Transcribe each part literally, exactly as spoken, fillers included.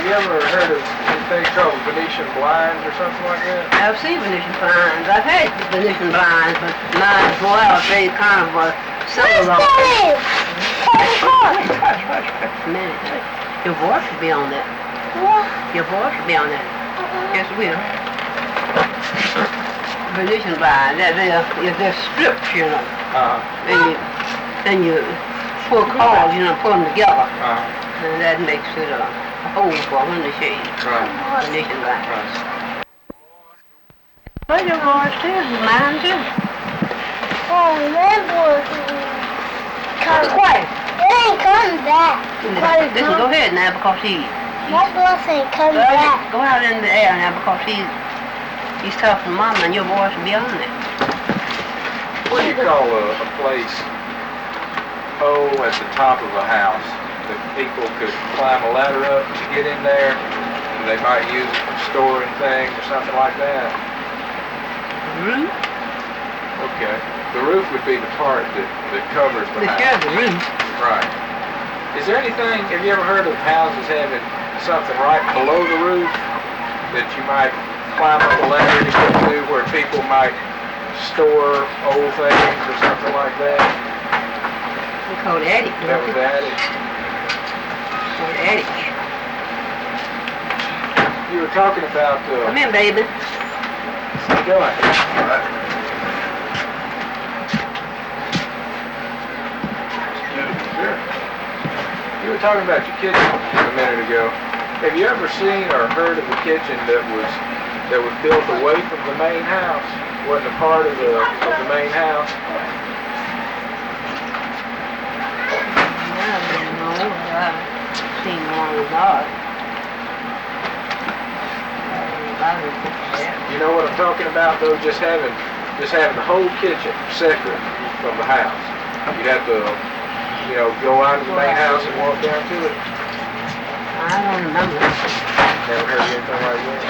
Have you ever heard of anything called Venetian blinds or something like that? I've seen Venetian blinds. I've had Venetian blinds, but mine as well. They kind of uh, similar. Hush, hush, hush. A minute. Your voice should be on that. What? Your voice should be on that. Uh-huh. Yes, it will. Venetian blinds. They're, they're, they're strips, you know. Uh-huh. Then you, then you pull cords, you know, pull them together. Uh-huh. And that makes it a hole for them to shade. Right. Venetian blinds. Right. But your voice too. Mine too. Oh, that was Come quiet. It ain't coming back. Listen, listen, go ahead now because he... My boss ain't coming Go, back. go out in the air now because he's he's talking to Mama and your voice will be on it. What do you call a, a place, oh, at the top of a house that people could climb a ladder up to get in there, and they might use it for storing things or something like that? Roof? Okay. The roof would be the part that, that covers the The house. sure, the roof. Right. Is there anything, have you ever heard of houses having something right below the roof that you might climb up a ladder to get to where people might store old things or something like that? We call it attic. That was attic. Call it attic. You were talking about, uh, Come in, baby. go ahead. Sure. You were talking about your kitchen a minute ago. Have you ever seen or heard of a kitchen that was that was built away from the main house? Wasn't a part of the of the main house? I don't know. I've seen one of ours. You know what I'm talking about though? Just having just having the whole kitchen separate from the house. You'd have to, you know, go out of the main house and walk down to it. I don't remember. Never heard anything like that.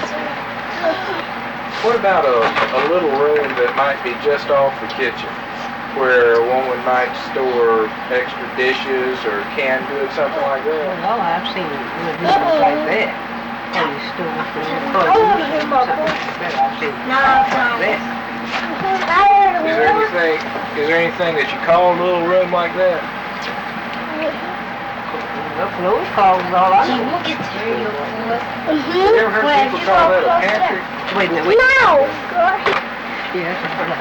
What about a, a little room that might be just off the kitchen, where a woman might store extra dishes or canned goods, something like that? Oh, I've seen rooms like that. And you store some produce or something like that. I've seen rooms like that. Is there anything? Is there anything that you call a little room like that? The clothes closets, all I know. Look at there, you Have you ever heard people call that a pantry? Wait a minute, wait. No! Yes.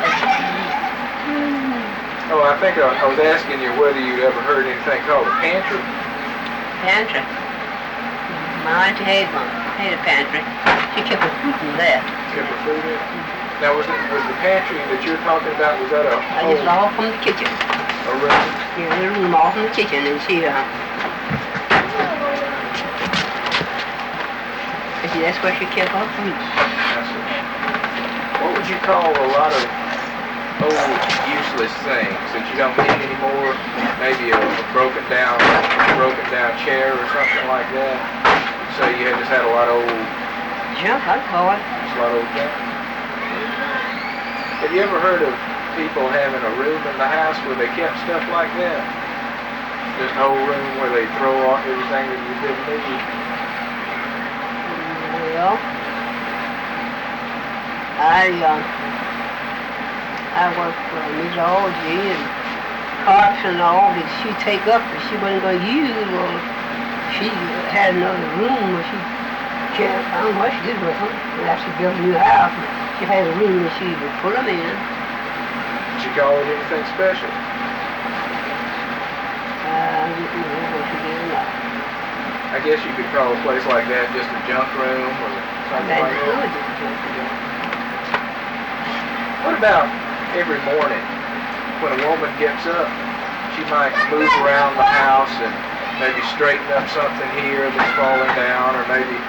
Oh, I think I, I was asking you whether you'd ever heard anything called a pantry. Pantry. My auntie had one. Had a pantry. She kept her fruit in there. Kept her food in. Now, was it was the pantry that you're talking about? Was that a I just whole- off from the kitchen. a room? Yeah, a room off from the kitchen, and she, uh, see, that's where she kept her fruit. That's it. What would you call a lot of old useless things that you don't need anymore? Maybe a, a broken down, broken down chair or something like that. So you had just had a lot of old, Junk, I'd call it. just a lot of old junk. Have you ever heard of people having a room in the house where they kept stuff like that? Just a whole room where they throw off everything that you didn't need. Well, I, uh, I worked for Miss Algie and parts and all that she take up that she wasn't going to use. Well, she had another room where she can't, I don't know what she did with them. And after she built a new house, she had a room that she would put them in. Did you call it anything special? I didn't know what she did or not. I guess you could call a place like that just a junk room or something That's like good. that. What about every morning when a woman gets up, she might move around the house and maybe straighten up something here that's falling down, or maybe